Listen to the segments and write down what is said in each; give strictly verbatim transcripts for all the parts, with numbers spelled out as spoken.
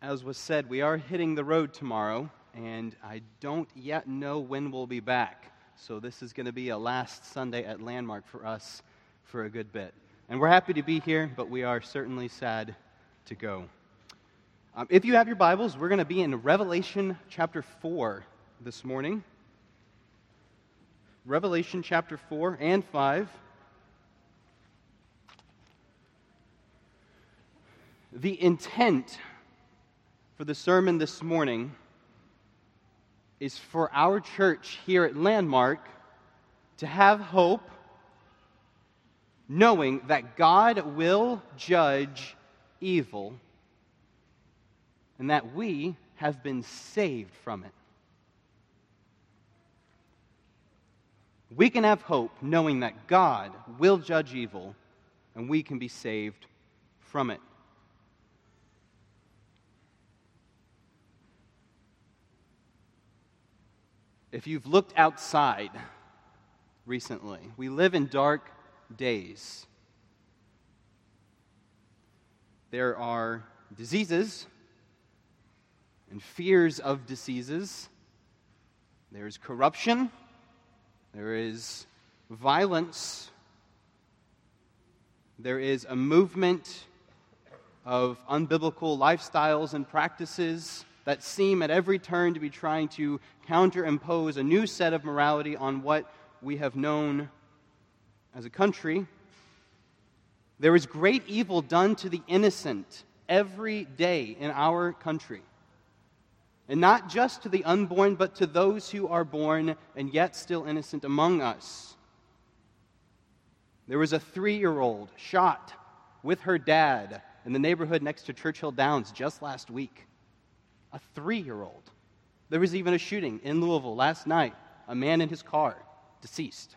as was said, we are hitting the road tomorrow, and I don't yet know when we'll be back. So this is going to be a last Sunday at Landmark for us for a good bit. And we're happy to be here, but we are certainly sad to go. Um, if you have your Bibles, we're going to be in Revelation chapter four this morning. Revelation chapter four and five. The intent for the sermon this morning is for our church here at Landmark to have hope, knowing that God will judge evil and that we have been saved from it. We can have hope knowing that God will judge evil and we can be saved from it. If you've looked outside recently, we live in dark days. There are diseases and fears of diseases. There's corruption. There is violence. There is a movement of unbiblical lifestyles and practices that seem at every turn to be trying to counterimpose a new set of morality on what we have known as a country. There is great evil done to the innocent every day in our country. And not just to the unborn, but to those who are born and yet still innocent among us. There was a three-year-old shot with her dad in the neighborhood next to Churchill Downs just last week. A three-year-old. There was even a shooting in Louisville last night. A man in his car, deceased.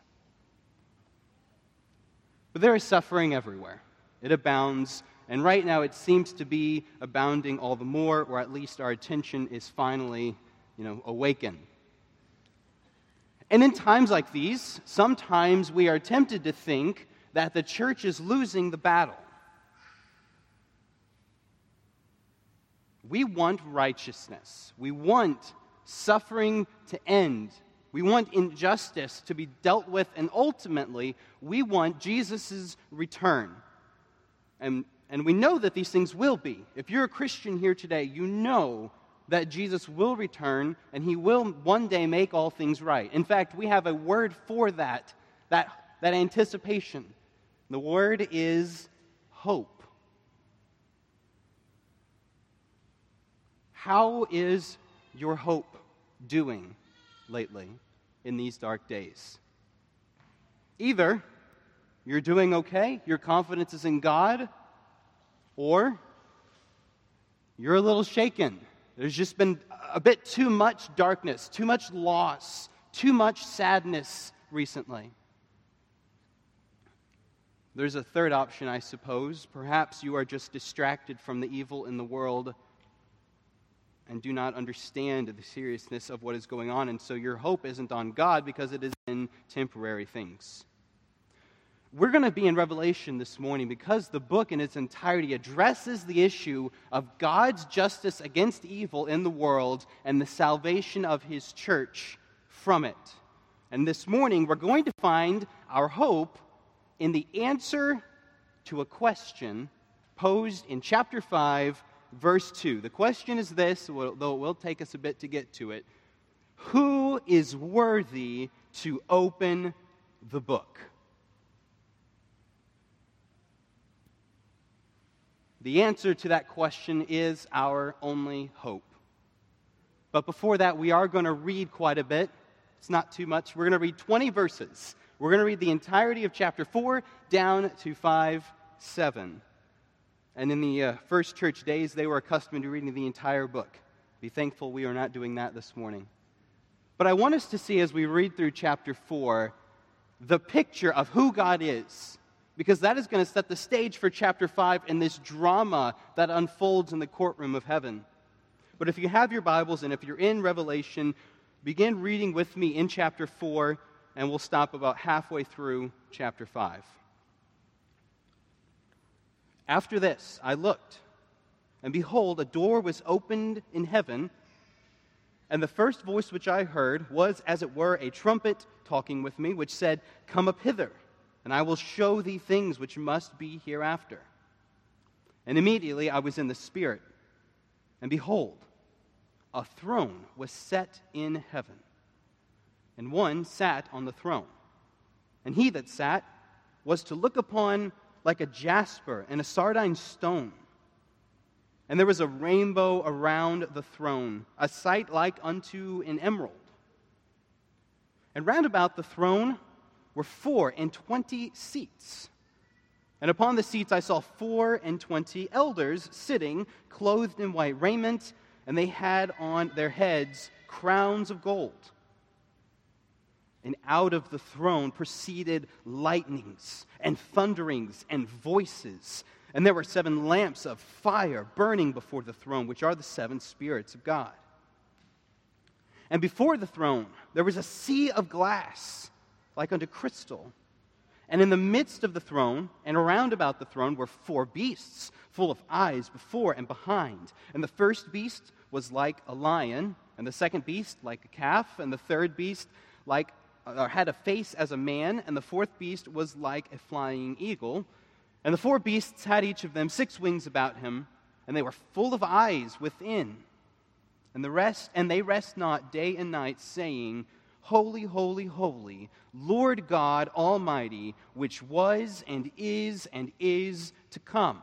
But there is suffering everywhere. It abounds, and right now it seems to be abounding all the more, or at least our attention is finally, you know, awakened. And in times like these, sometimes we are tempted to think that the church is losing the battle. We want righteousness. We want suffering to end. We want injustice to be dealt with, and ultimately, we want Jesus' return. And, and we know that these things will be. If you're a Christian here today, you know that Jesus will return, and he will one day make all things right. In fact, we have a word for that, that, that anticipation. The word is hope. How is your hope doing lately in these dark days? Either you're doing okay, your confidence is in God, or you're a little shaken. There's just been a bit too much darkness, too much loss, too much sadness recently. There's a third option, I suppose. Perhaps you are just distracted from the evil in the world and do not understand the seriousness of what is going on, and so your hope isn't on God because it is in temporary things. We're going to be in Revelation this morning because the book in its entirety addresses the issue of God's justice against evil in the world and the salvation of his church from it. And this morning we're going to find our hope in the answer to a question posed in chapter five, verse two. The question is this, though it will take us a bit to get to it. Who is worthy to open the book? The answer to that question is our only hope. But before that, we are going to read quite a bit. It's not too much. We're going to read twenty verses. We're going to read the entirety of chapter four down to five seven. And in the uh, first church days, they were accustomed to reading the entire book. Be thankful we are not doing that this morning. But I want us to see as we read through chapter four, the picture of who God is. Because that is going to set the stage for chapter five and this drama that unfolds in the courtroom of heaven. But if you have your Bibles and if you're in Revelation, begin reading with me in chapter four, and we'll stop about halfway through chapter five. After this, I looked, And behold, a door was opened in heaven, and the first voice which I heard was, as it were, a trumpet talking with me, which said, Come up hither, and I will show thee things which must be hereafter. And immediately I was in the Spirit, and behold, a throne was set in heaven, and one sat on the throne. And he that sat was to look upon like a jasper and a sardine stone. And there was a rainbow around the throne, a sight like unto an emerald. And round about the throne were four and twenty seats. And upon the seats I saw four and twenty elders sitting, clothed in white raiment, and they had on their heads crowns of gold. And out of the throne proceeded lightnings and thunderings and voices. And there were seven lamps of fire burning before the throne, which are the seven spirits of God. And before the throne there was a sea of glass, like unto crystal. And in the midst of the throne, and around about the throne, were four beasts, full of eyes before and behind. And the first beast was like a lion, and the second beast like a calf, and the third beast like or had a face as a man, and the fourth beast was like a flying eagle. And the four beasts had each of them six wings about him, and they were full of eyes within. And the rest, and they rest not day and night, saying, Holy, holy, holy, Lord God Almighty, which was and is and is to come.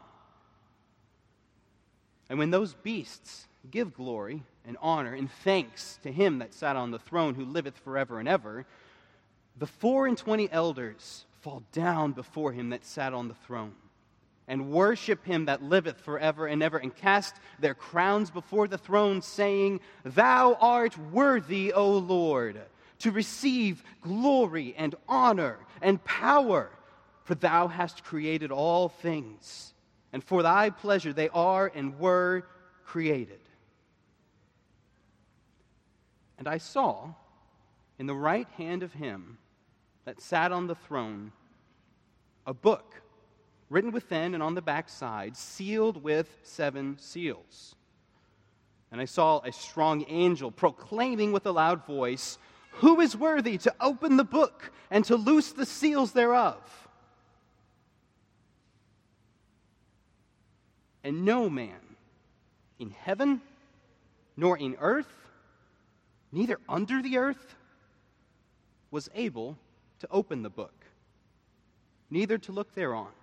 And when those beasts give glory and honor and thanks to him that sat on the throne, who liveth forever and ever, the four and twenty elders fall down before him that sat on the throne, and worship him that liveth forever and ever, and cast their crowns before the throne, saying, Thou art worthy, O Lord, to receive glory and honor and power, for thou hast created all things, and for thy pleasure they are and were created. And I saw in the right hand of him that sat on the throne a book written within and on the backside, sealed with seven seals. And I saw a strong angel proclaiming with a loud voice, Who is worthy to open the book and to loose the seals thereof? And no man in heaven, nor in earth, neither under the earth, was able to open the book, neither to look thereon.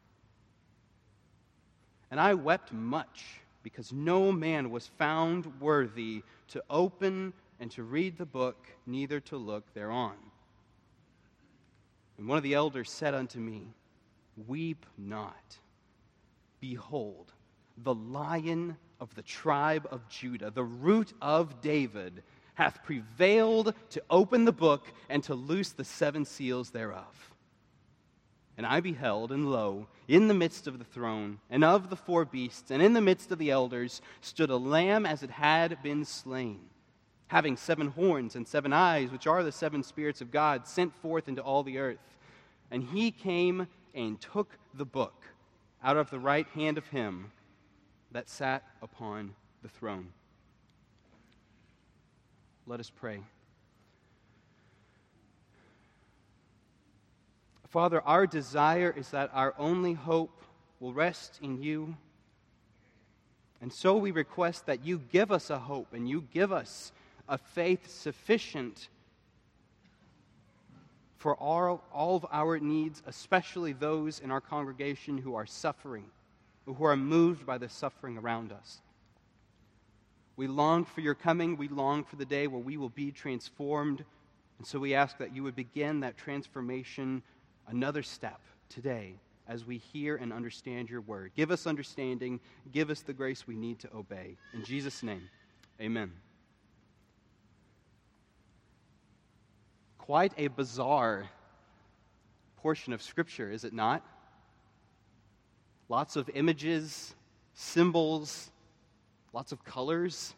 And I wept much, because no man was found worthy to open and to read the book, neither to look thereon. And one of the elders said unto me, Weep not. Behold, the Lion of the tribe of Judah, the Root of David, hath prevailed to open the book and to loose the seven seals thereof. And I beheld, and lo, in the midst of the throne, and of the four beasts, and in the midst of the elders, stood a lamb as it had been slain, having seven horns and seven eyes, which are the seven spirits of God, sent forth into all the earth. And he came and took the book out of the right hand of him that sat upon the throne. Let us pray. Father, our desire is that our only hope will rest in you. And so we request that you give us a hope and you give us a faith sufficient for all, all of our needs, especially those in our congregation who are suffering, who are moved by the suffering around us. We long for your coming. We long for the day where we will be transformed. And so we ask that you would begin that transformation another step today as we hear and understand your word. Give us understanding. Give us the grace we need to obey. In Jesus' name, amen. Quite a bizarre portion of Scripture, is it not? Lots of images, symbols, lots of colors,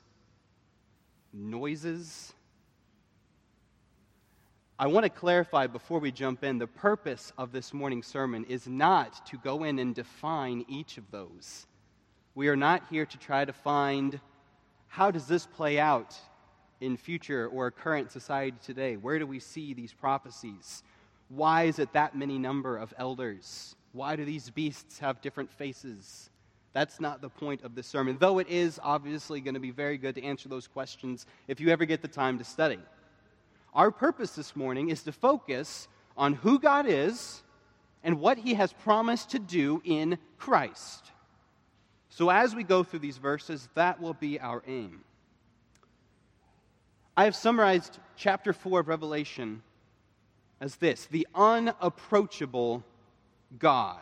noises. I want to clarify before we jump in, the purpose of this morning's sermon is not to go in and define each of those. We are not here to try to find how does this play out in future or current society today? Where do we see these prophecies? Why is it that many number of elders? Why do these beasts have different faces? That's not the point of this sermon, though it is obviously going to be very good to answer those questions if you ever get the time to study. Our purpose this morning is to focus on who God is and what he has promised to do in Christ. So as we go through these verses, that will be our aim. I have summarized chapter four of Revelation as this: the unapproachable God.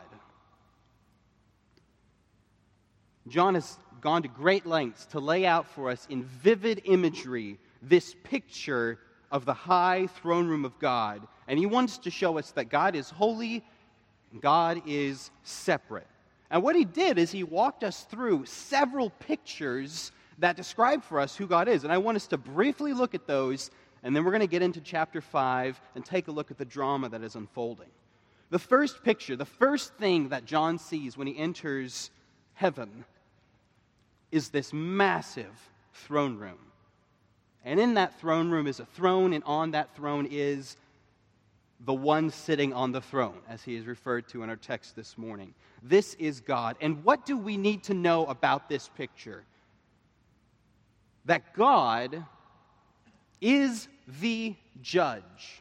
John has gone to great lengths to lay out for us in vivid imagery this picture of the high throne room of God. And he wants to show us that God is holy, God is separate. And what he did is he walked us through several pictures that describe for us who God is. And I want us to briefly look at those, and then we're going to get into chapter five and take a look at the drama that is unfolding. The first picture, the first thing that John sees when he enters heaven is this massive throne room. And in that throne room is a throne, and on that throne is the one sitting on the throne, as he is referred to in our text this morning. This is God. And what do we need to know about this picture? That God is the judge.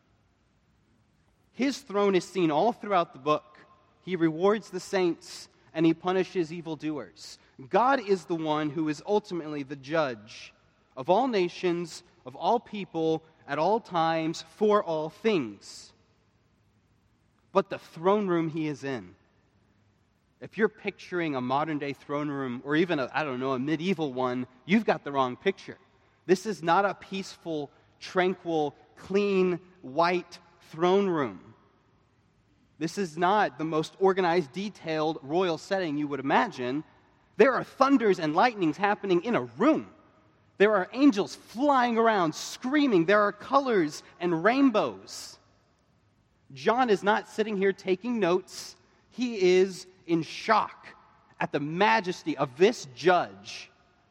His throne is seen all throughout the book. He rewards the saints and he punishes evildoers. God is the one who is ultimately the judge of all nations, of all people, at all times, for all things. But the throne room he is in, if you're picturing a modern-day throne room, or even, a, I don't know, a medieval one, you've got the wrong picture. This is not a peaceful, tranquil, clean, white throne room. This is not the most organized, detailed, royal setting you would imagine. There are thunders and lightnings happening in a room. There are angels flying around, screaming. There are colors and rainbows. John is not sitting here taking notes. He is in shock at the majesty of this judge.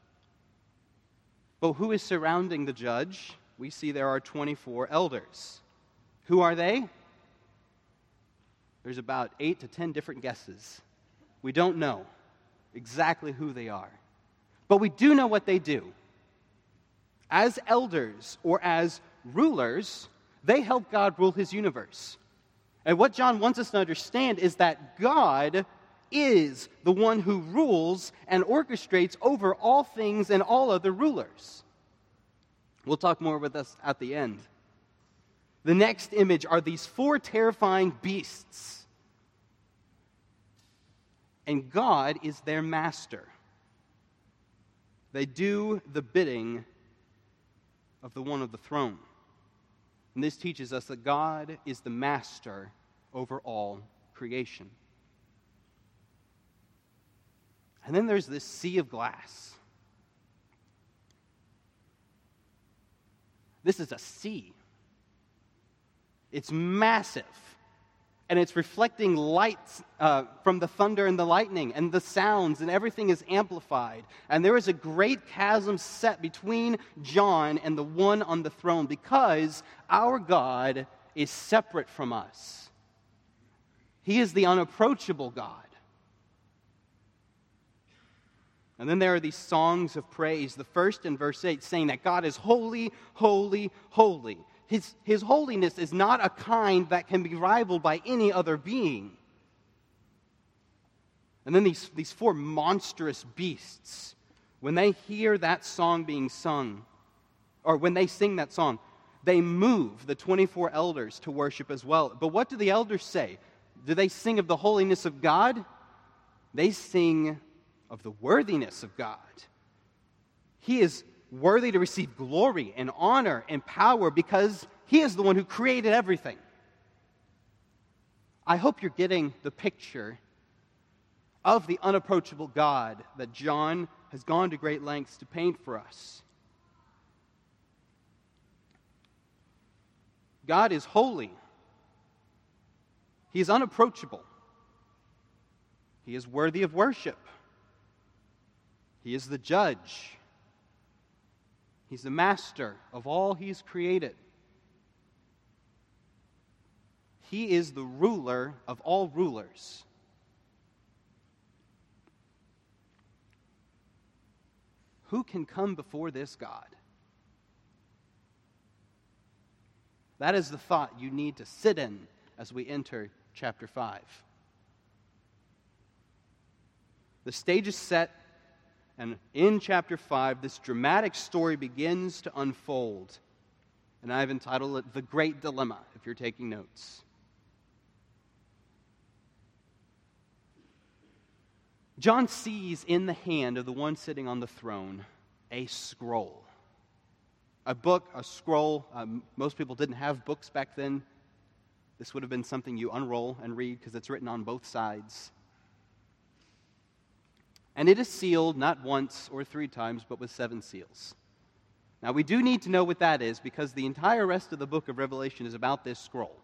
But who is surrounding the judge? We see there are twenty-four elders. Who are they? There's about eight to ten different guesses. We don't know exactly who they are. But we do know what they do. As elders or as rulers, they help God rule his universe. And what John wants us to understand is that God is the one who rules and orchestrates over all things and all other rulers. We'll talk more with this at the end. The next image are these four terrifying beasts. And God is their master. They do the bidding of the one of the throne. And this teaches us that God is the master over all creation. And then there's this sea of glass. This is a sea. It's massive. And it's reflecting lights uh, from the thunder and the lightning and the sounds, and everything is amplified. And there is a great chasm set between John and the one on the throne because our God is separate from us. He is the unapproachable God. And then there are these songs of praise, the first in verse eight, saying that God is holy, holy, holy. His, his holiness is not a kind that can be rivaled by any other being. And then these, these four monstrous beasts, when they hear that song being sung, or when they sing that song, they move the twenty-four elders to worship as well. But what do the elders say? Do they sing of the holiness of God? They sing of the worthiness of God. He is worthy to receive glory and honor and power because he is the one who created everything. I hope you're getting the picture of the unapproachable God that John has gone to great lengths to paint for us. God is holy. He is unapproachable. He is worthy of worship. He is the judge. He's the master of all He's created. He is the ruler of all rulers. Who can come before this God? That is the thought you need to sit in as we enter chapter five. The stage is set, and in chapter five, this dramatic story begins to unfold. And I've entitled it The Great Dilemma, if you're taking notes. John sees in the hand of the one sitting on the throne a scroll. A book, a scroll. Um, most people didn't have books back then. This would have been something you unroll and read because it's written on both sides. And it is sealed not once or three times, but with seven seals. Now, we do need to know what that is because the entire rest of the book of Revelation is about this scroll.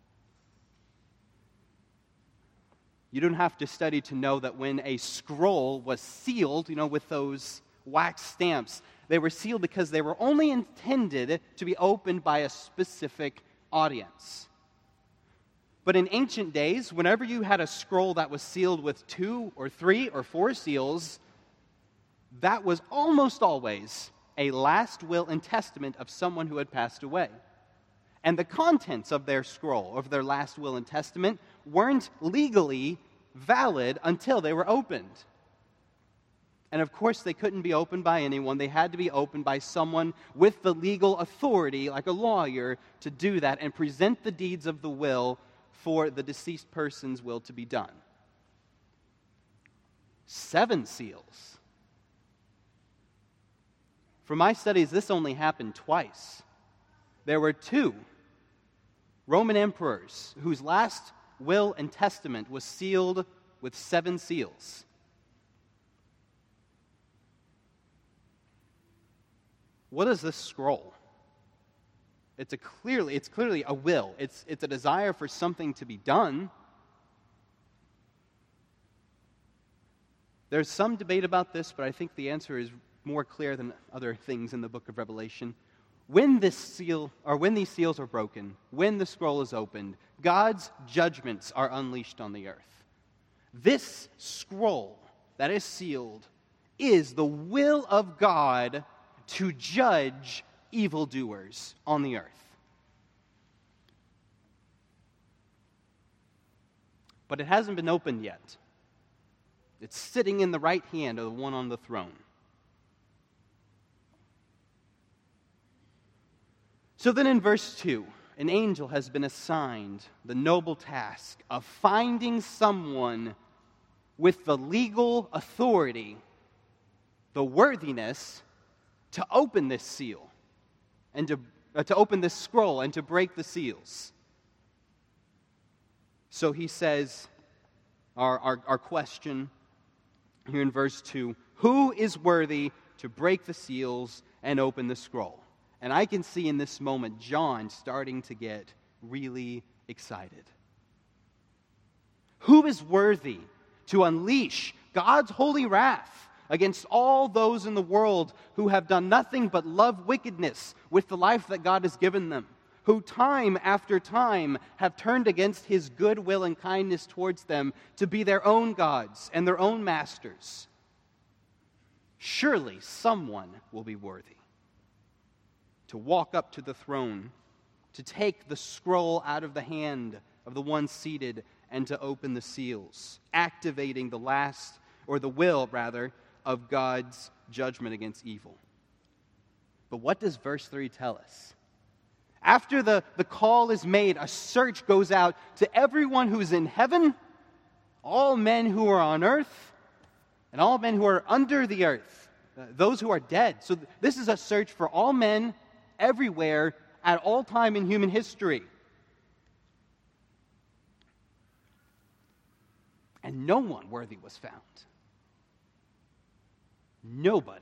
You don't have to study to know that when a scroll was sealed, you know, with those wax stamps, they were sealed because they were only intended to be opened by a specific audience. But in ancient days, whenever you had a scroll that was sealed with two or three or four seals, that was almost always a last will and testament of someone who had passed away. And the contents of their scroll, of their last will and testament, weren't legally valid until they were opened. And of course, they couldn't be opened by anyone. They had to be opened by someone with the legal authority, like a lawyer, to do that and present the deeds of the will for the deceased person's will to be done. Seven seals. For my studies, this only happened twice. There were two Roman emperors whose last will and testament was sealed with seven seals. What is this scroll? It's a clearly, it's clearly a will. It's, it's a desire for something to be done. There's some debate about this, but I think the answer is more clear than other things in the book of Revelation. When this seal, or when these seals are broken, when the scroll is opened, God's judgments are unleashed on the earth. This scroll that is sealed is the will of God to judge evildoers on the earth. But it hasn't been opened yet. It's sitting in the right hand of the one on the throne. So then in verse two, an angel has been assigned the noble task of finding someone with the legal authority, the worthiness, to open this seal, and to, uh, to open this scroll, and to break the seals. So he says, our, our, our question here in verse two, who is worthy to break the seals and open the scroll? And I can see in this moment John starting to get really excited. Who is worthy to unleash God's holy wrath against all those in the world who have done nothing but love wickedness with the life that God has given them, who time after time have turned against His goodwill and kindness towards them to be their own gods and their own masters? Surely someone will be worthy to walk up to the throne, to take the scroll out of the hand of the one seated, and to open the seals, activating the last, or the will, rather, of God's judgment against evil. But what does verse three tell us? After the, the call is made, a search goes out to everyone who's in heaven, all men who are on earth, and all men who are under the earth, uh, those who are dead. So th- this is a search for all men everywhere at all time in human history. And no one worthy was found. Nobody.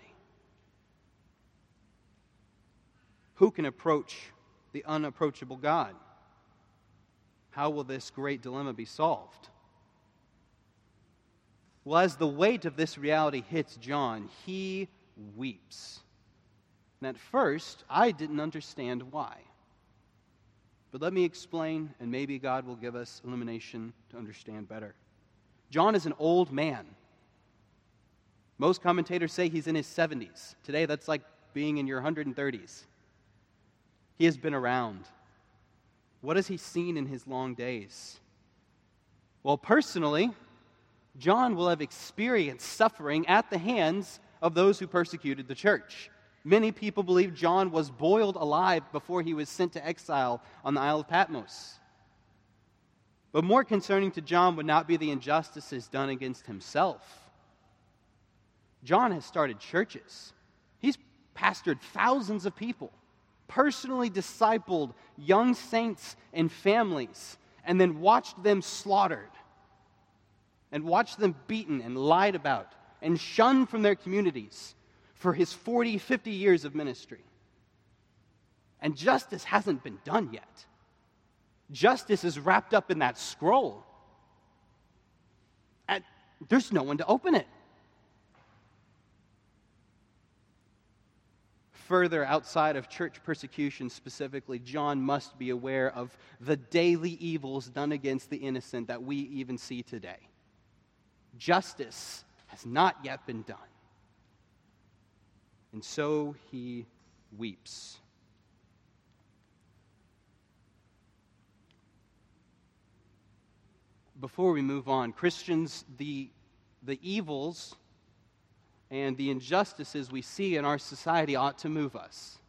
Who can approach the unapproachable God? How will this great dilemma be solved? Well, as the weight of this reality hits John, he weeps. And at first, I didn't understand why. But let me explain, and maybe God will give us illumination to understand better. John is an old man. Most commentators say he's in his seventies. Today, that's like being in your one hundred thirties. He has been around. What has he seen in his long days? Well, personally, John will have experienced suffering at the hands of those who persecuted the church. Many people believe John was boiled alive before he was sent to exile on the Isle of Patmos. But more concerning to John would not be the injustices done against himself. John has started churches. He's pastored thousands of people, personally discipled young saints and families, and then watched them slaughtered, and watched them beaten and lied about, and shunned from their communities for his forty, fifty years of ministry. And justice hasn't been done yet. Justice is wrapped up in that scroll. And there's no one to open it. Further, outside of church persecution specifically, John must be aware of the daily evils done against the innocent that we even see today. Justice has not yet been done. And so he weeps. Before we move on, Christians, the, the evils and the injustices we see in our society ought to move us.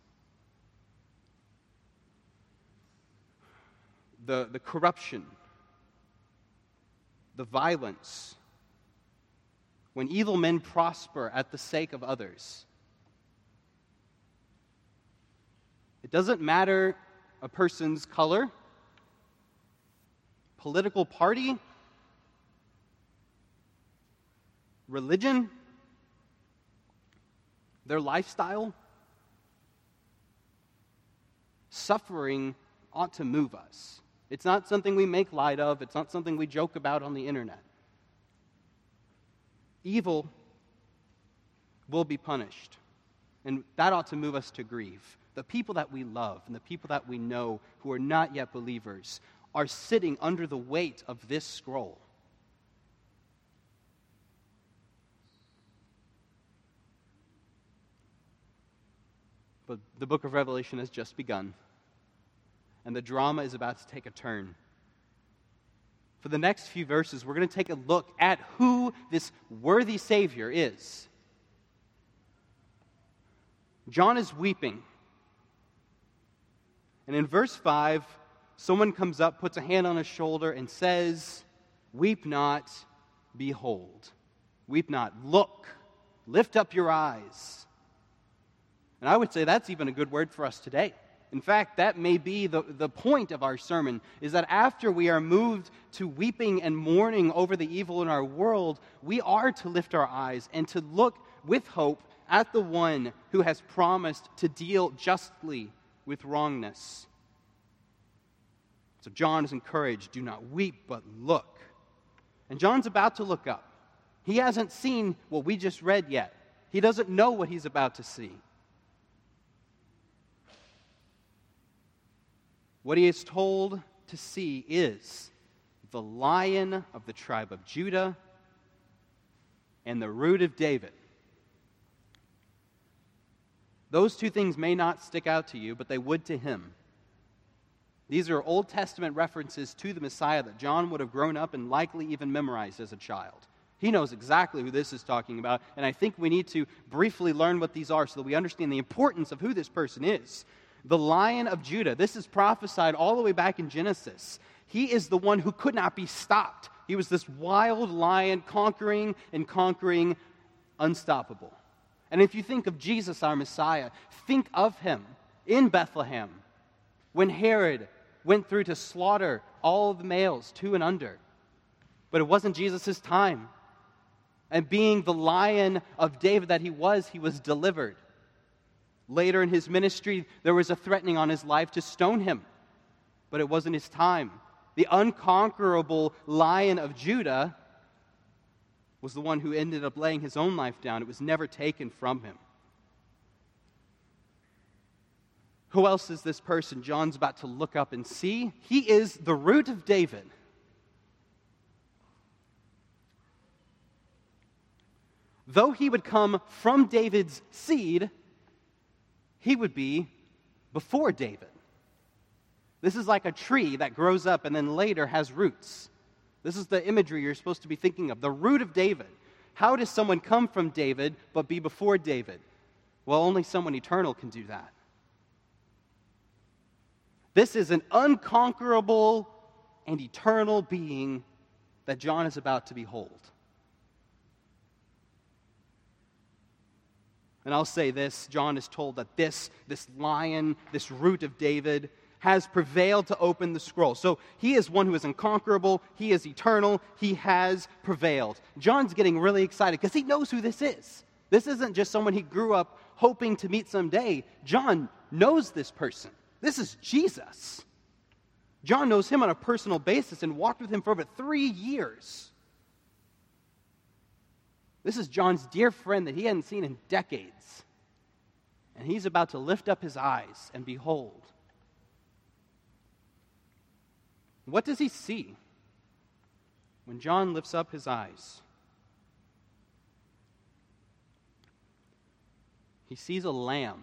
The, the corruption, the violence, when evil men prosper at the sake of others. It doesn't matter a person's color, political party, religion, their lifestyle. Suffering ought to move us. It's not something we make light of. It's not something we joke about on the internet. Evil will be punished, and that ought to move us to grieve. The people that we love and the people that we know who are not yet believers are sitting under the weight of this scroll. But the book of Revelation has just begun, and the drama is about to take a turn. For the next few verses, we're going to take a look at who this worthy Savior is. John is weeping. And in verse five, someone comes up, puts a hand on his shoulder, and says, "Weep not, behold. Weep not, look, lift up your eyes." And I would say that's even a good word for us today. In fact, that may be the, the point of our sermon, is that after we are moved to weeping and mourning over the evil in our world, we are to lift our eyes and to look with hope at the one who has promised to deal justly with wrongness. So John is encouraged, do not weep, but look. And John's about to look up. He hasn't seen what we just read yet. He doesn't know what he's about to see. What he is told to see is the Lion of the tribe of Judah and the Root of David. Those two things may not stick out to you, but they would to him. These are Old Testament references to the Messiah that John would have grown up and likely even memorized as a child. He knows exactly who this is talking about, and I think we need to briefly learn what these are so that we understand the importance of who this person is. The Lion of Judah, this is prophesied all the way back in Genesis. He is the one who could not be stopped. He was this wild lion, conquering and conquering, unstoppable. And if you think of Jesus, our Messiah, think of him in Bethlehem when Herod went through to slaughter all of the males, two and under. But it wasn't Jesus' time. And being the Lion of David that he was, he was delivered. Later in his ministry, there was a threatening on his life to stone him. But it wasn't his time. The unconquerable Lion of Judah was the one who ended up laying his own life down. It was never taken from him. Who else is this person John's about to look up and see? He is the root of David. Though he would come from David's seed, he would be before David. This is like a tree that grows up and then later has roots. This is the imagery you're supposed to be thinking of. The root of David. How does someone come from David but be before David? Well, only someone eternal can do that. This is an unconquerable and eternal being that John is about to behold. And I'll say this, John is told that this, this lion, this root of David, has prevailed to open the scroll. So he is one who is unconquerable, he is eternal, he has prevailed. John's getting really excited because he knows who this is. This isn't just someone he grew up hoping to meet someday. John knows this person. This is Jesus. John knows him on a personal basis and walked with him for over three years. This is John's dear friend that he hadn't seen in decades. And he's about to lift up his eyes and behold. What does he see when John lifts up his eyes? He sees a lamb.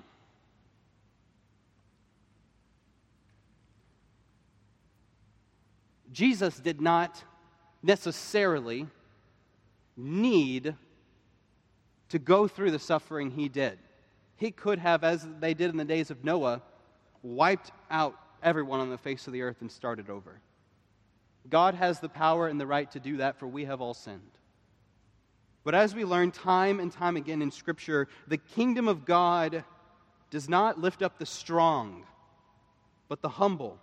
Jesus did not necessarily need to go through the suffering he did. He could have, as they did in the days of Noah, wiped out everyone on the face of the earth and started over. God has the power and the right to do that, for we have all sinned. But as we learn time and time again in Scripture, the kingdom of God does not lift up the strong, but the humble.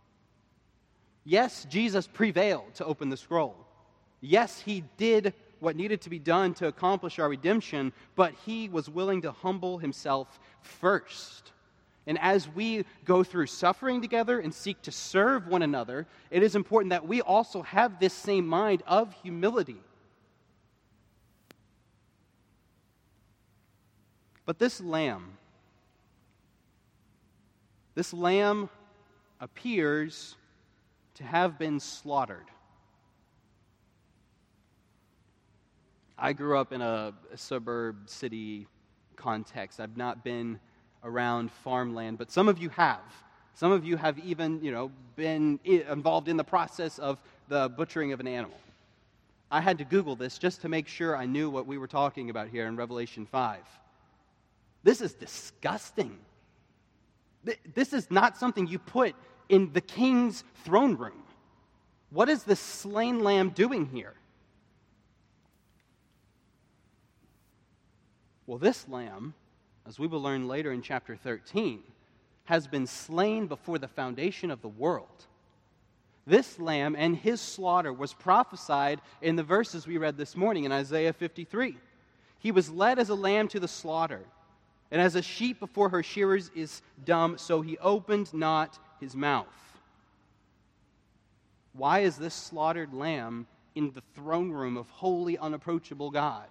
Yes, Jesus prevailed to open the scroll. Yes, he did what needed to be done to accomplish our redemption, but he was willing to humble himself first. And as we go through suffering together and seek to serve one another, it is important that we also have this same mind of humility. But this lamb, this lamb appears to have been slaughtered. I grew up in a, a suburb city context. I've not been around farmland, but some of you have. Some of you have even, you know, been involved in the process of the butchering of an animal. I had to Google this just to make sure I knew what we were talking about here in Revelation five. This is disgusting. This is not something you put in the king's throne room. What is the slain lamb doing here? Well, this lamb, as we will learn later in chapter thirteen, has been slain before the foundation of the world. This lamb and his slaughter was prophesied in the verses we read this morning in Isaiah fifty-three. He was led as a lamb to the slaughter, and as a sheep before her shearers is dumb, so he opened not his mouth. Why is this slaughtered lamb in the throne room of holy, unapproachable God?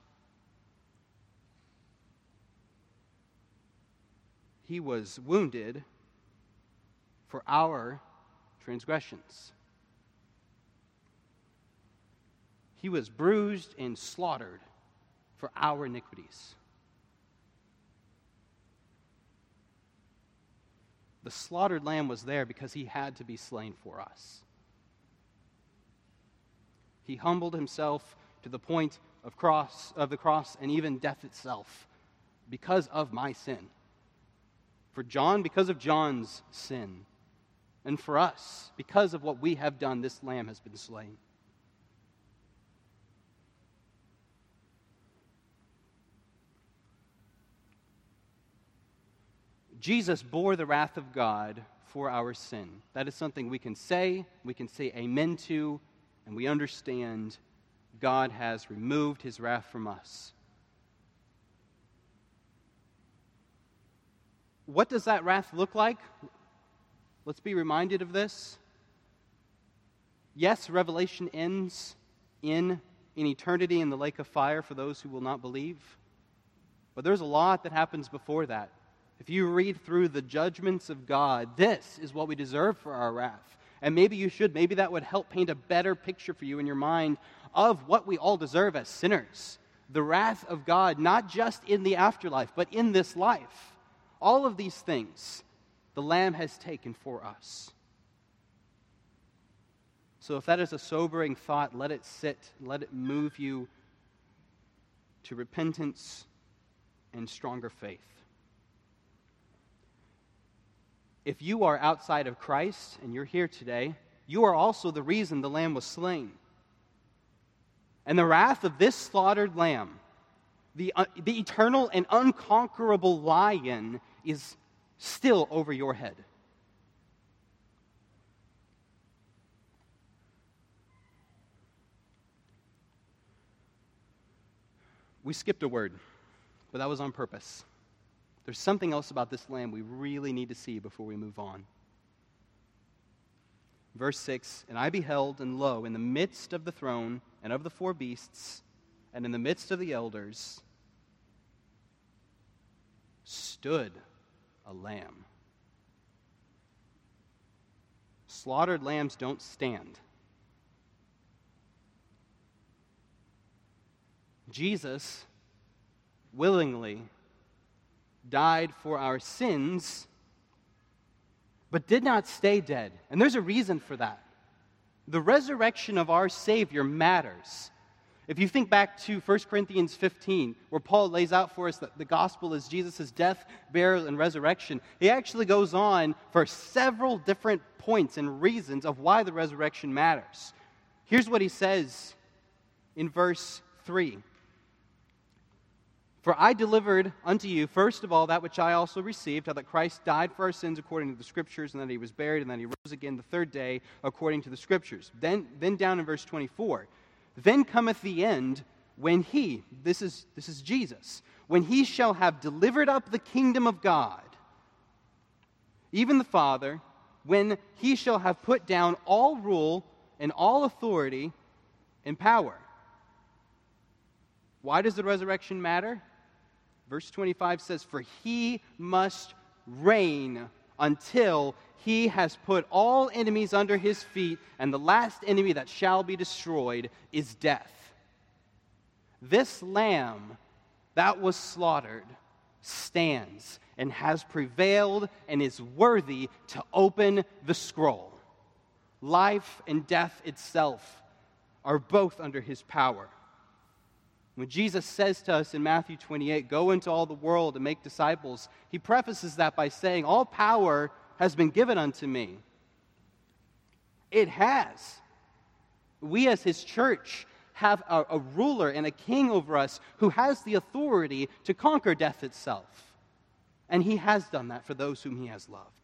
He was wounded for our transgressions. He was bruised and slaughtered for our iniquities. The slaughtered lamb was there because he had to be slain for us. He humbled himself to the point of cross of the cross and even death itself because of my sin. For John, because of John's sin. And for us, because of what we have done, this lamb has been slain. Jesus bore the wrath of God for our sin. That is something we can say, we can say amen to, and we understand God has removed his wrath from us. What does that wrath look like? Let's be reminded of this. Yes, Revelation ends in in eternity in the lake of fire for those who will not believe. But there's a lot that happens before that. If you read through the judgments of God, this is what we deserve for our wrath. And maybe you should. Maybe that would help paint a better picture for you in your mind of what we all deserve as sinners. The wrath of God, not just in the afterlife, but in this life. All of these things the Lamb has taken for us. So if that is a sobering thought, let it sit, let it move you to repentance and stronger faith. If you are outside of Christ and you're here today, you are also the reason the Lamb was slain. And the wrath of this slaughtered Lamb, the, uh, the eternal and unconquerable lion, is still over your head. We skipped a word, but that was on purpose. There's something else about this lamb we really need to see before we move on. Verse six, and I beheld, and lo, in the midst of the throne and of the four beasts, and in the midst of the elders, stood a lamb. Slaughtered lambs don't stand. Jesus willingly died for our sins, but did not stay dead. And there's a reason for that. The resurrection of our Savior matters. If you think back to First Corinthians fifteen, where Paul lays out for us that the gospel is Jesus' death, burial, and resurrection, he actually goes on for several different points and reasons of why the resurrection matters. Here's what he says in verse three. For I delivered unto you, first of all, that which I also received, how that Christ died for our sins according to the Scriptures, and that he was buried, and that he rose again the third day according to the Scriptures. Then, then down in verse twenty-four, then cometh the end when he, this is, this is Jesus, when he shall have delivered up the kingdom of God, even the Father, when he shall have put down all rule and all authority and power. Why does the resurrection matter? Verse twenty-five says, for he must reign until he has put all enemies under his feet, and the last enemy that shall be destroyed is death. This lamb that was slaughtered stands and has prevailed and is worthy to open the scroll. Life and death itself are both under his power. When Jesus says to us in Matthew twenty-eight, go into all the world and make disciples, he prefaces that by saying, all power has been given unto me. It has. We as his church have a, a ruler and a king over us who has the authority to conquer death itself. And he has done that for those whom he has loved.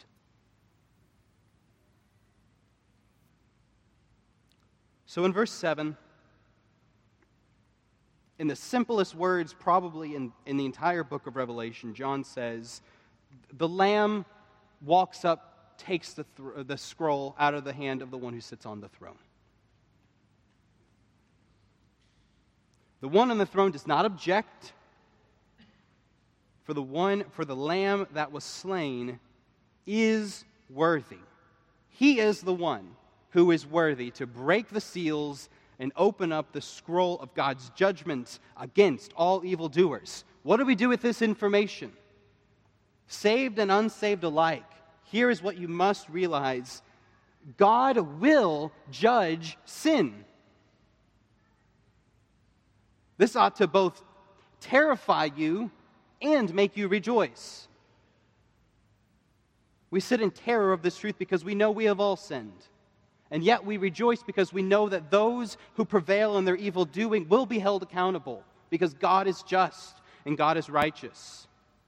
So in verse seven, in the simplest words probably in, in the entire book of Revelation, John says, the Lamb walks up, takes the, th- the scroll out of the hand of the one who sits on the throne. The one on the throne does not object, for the one, for the Lamb that was slain is worthy. He is the one who is worthy to break the seals and open up the scroll of God's judgment against all evildoers. What do we do with this information? Saved and unsaved alike, here is what you must realize. God will judge sin. This ought to both terrify you and make you rejoice. We sit in terror of this truth because we know we have all sinned. And yet we rejoice because we know that those who prevail in their evil doing will be held accountable because God is just and God is righteous.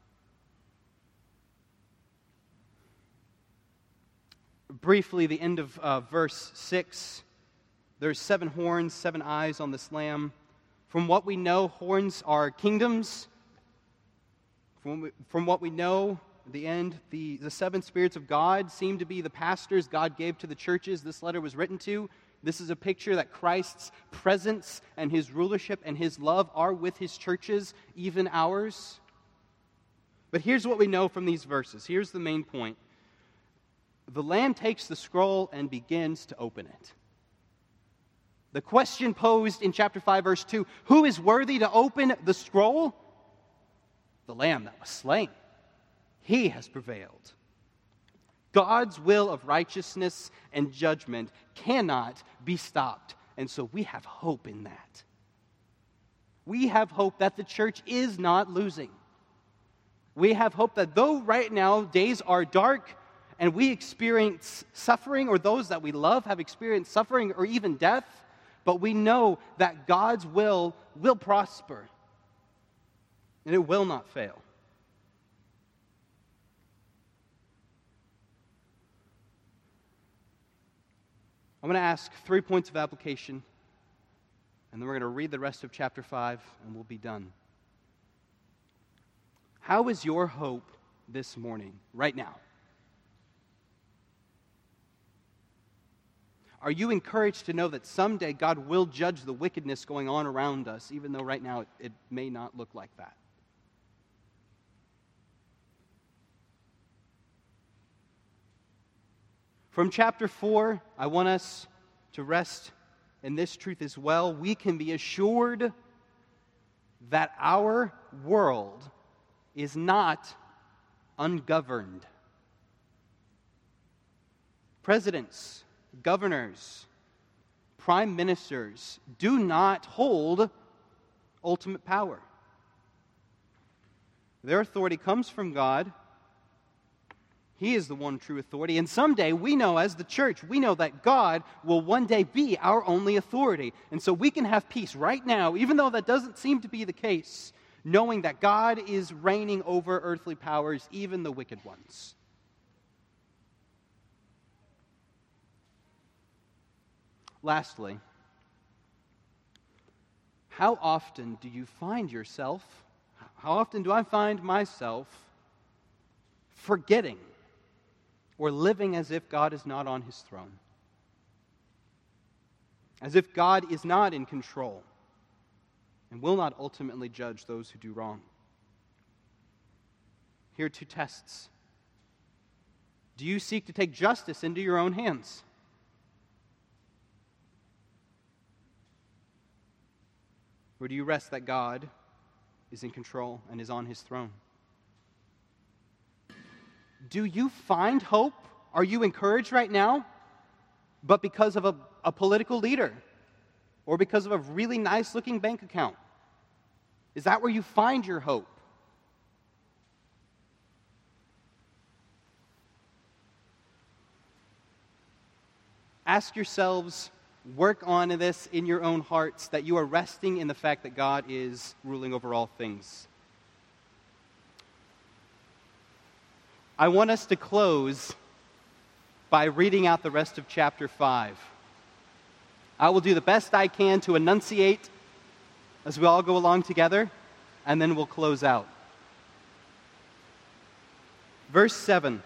Briefly, the end of uh, verse six, there's seven horns, seven eyes on this lamb. From what we know, horns are kingdoms. From, we, from what we know, at the end, the, the seven spirits of God seem to be the pastors God gave to the churches this letter was written to. This is a picture that Christ's presence and his rulership and his love are with his churches, even ours. But here's what we know from these verses. Here's the main point. The Lamb takes the scroll and begins to open it. The question posed in chapter five, verse two, who is worthy to open the scroll? The Lamb that was slain. He has prevailed. God's will of righteousness and judgment cannot be stopped. And so we have hope in that. We have hope that the church is not losing. We have hope that though right now days are dark and we experience suffering, or those that we love have experienced suffering or even death, but we know that God's will will prosper and it will not fail. I'm going to ask three points of application, and then we're going to read the rest of chapter five, and we'll be done. How is your hope this morning, right now? Are you encouraged to know that someday God will judge the wickedness going on around us, even though right now it, it may not look like that? From chapter four, I want us to rest in this truth as well. We can be assured that our world is not ungoverned. Presidents, governors, prime ministers do not hold ultimate power. Their authority comes from God. He is the one true authority. And someday, we know as the church, we know that God will one day be our only authority. And so we can have peace right now, even though that doesn't seem to be the case, knowing that God is reigning over earthly powers, even the wicked ones. Lastly, how often do you find yourself, how often do I find myself forgetting or living as if God is not on his throne? As if God is not in control and will not ultimately judge those who do wrong. Here are two tests. Do you seek to take justice into your own hands? Or do you rest that God is in control and is on his throne? Do you find hope? Are you encouraged right now? But because of a, a political leader? Or because of a really nice-looking bank account? Is that where you find your hope? Ask yourselves, work on this in your own hearts, that you are resting in the fact that God is ruling over all things. I want us to close by reading out the rest of chapter five. I will do the best I can to enunciate as we all go along together, and then we'll close out. Verse seven.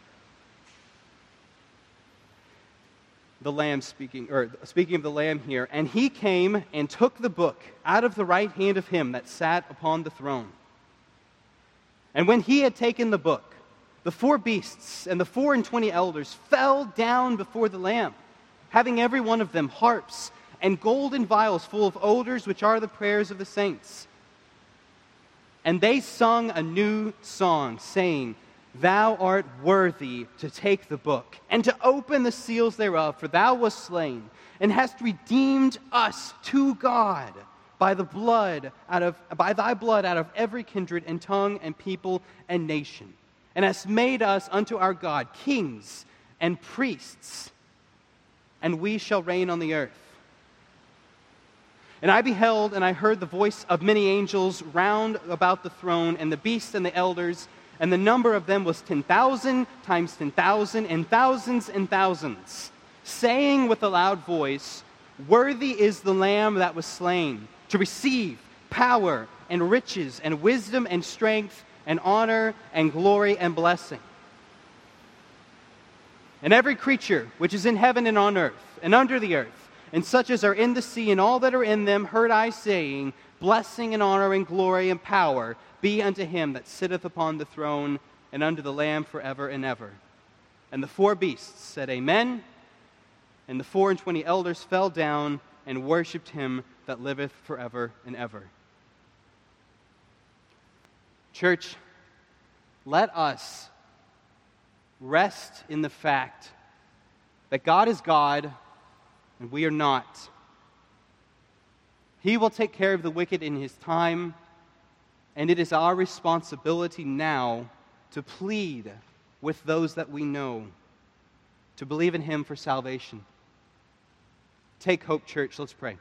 The Lamb speaking, or speaking of the Lamb here, and he came and took the book out of the right hand of him that sat upon the throne. And when he had taken the book, the four beasts and the four and twenty elders fell down before the Lamb, having every one of them harps and golden vials full of odors, which are the prayers of the saints. And they sung a new song, saying, Thou art worthy to take the book and to open the seals thereof, for thou wast slain and hast redeemed us to God by the blood out of by thy blood out of every kindred and tongue and people and nation, and hast made us unto our God kings and priests, and we shall reign on the earth. And I beheld, and I heard the voice of many angels round about the throne, and the beasts and the elders, and the number of them was ten thousand times ten thousand, and thousands and thousands, saying with a loud voice, Worthy is the Lamb that was slain, to receive power and riches and wisdom and strength and honor and glory and blessing. And every creature which is in heaven and on earth and under the earth, and such as are in the sea and all that are in them, heard I saying, blessing and honor and glory and power be unto him that sitteth upon the throne and unto the Lamb forever and ever. And the four beasts said, Amen. And the four and twenty elders fell down and worshipped him that liveth forever and ever. Church, let us rest in the fact that God is God and we are not. He will take care of the wicked in his time, and it is our responsibility now to plead with those that we know, to believe in him for salvation. Take hope, church. Let's pray.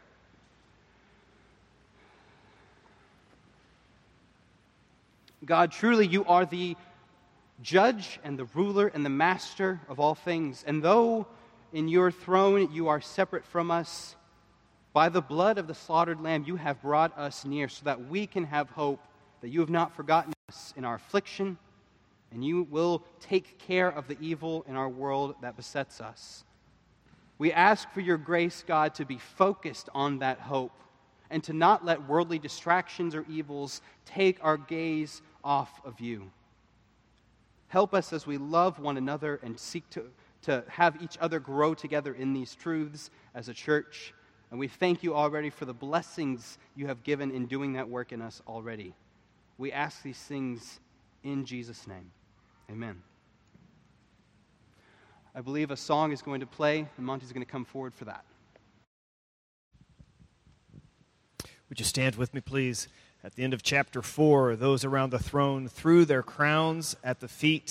God, truly you are the judge and the ruler and the master of all things. And though in your throne you are separate from us, by the blood of the slaughtered lamb you have brought us near so that we can have hope that you have not forgotten us in our affliction, and you will take care of the evil in our world that besets us. We ask for your grace, God, to be focused on that hope and to not let worldly distractions or evils take our gaze off of you. Help us as we love one another and seek to, to have each other grow together in these truths as a church. And we thank you already for the blessings you have given in doing that work in us already. We ask these things in Jesus' name. Amen. I believe a song is going to play, and Monty's going to come forward for that. Would you stand with me, please? At the end of chapter four, those around the throne threw their crowns at the feet